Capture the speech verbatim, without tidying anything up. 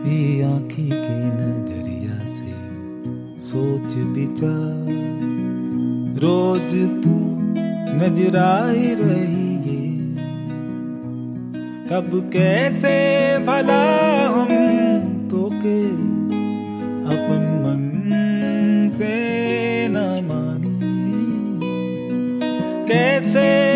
ये आँखी के नजरिया से सोच विचार रोज तू नजर आई रही है। कब कैसे भला हम तो के अपन मन से न मानी, कैसे